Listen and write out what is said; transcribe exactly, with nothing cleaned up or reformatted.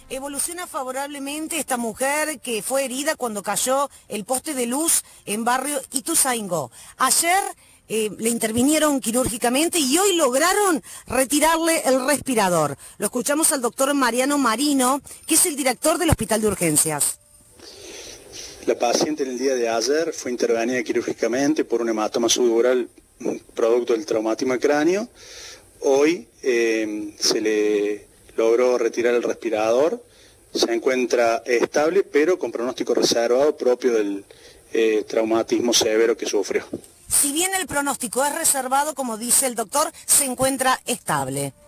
Evoluciona favorablemente esta mujer que fue herida cuando cayó el poste de luz en barrio Ituzaingó. Ayer eh, le intervinieron quirúrgicamente y hoy lograron retirarle el respirador. Lo escuchamos al doctor Mariano Marino, que es el director del Hospital de Urgencias. La paciente en el día de ayer fue intervenida quirúrgicamente por un hematoma subdural producto del traumatismo al cráneo. Hoy eh, se le logró retirar el respirador, se encuentra estable pero con pronóstico reservado propio del eh, traumatismo severo que sufrió. Si bien el pronóstico es reservado, como dice el doctor, se encuentra estable.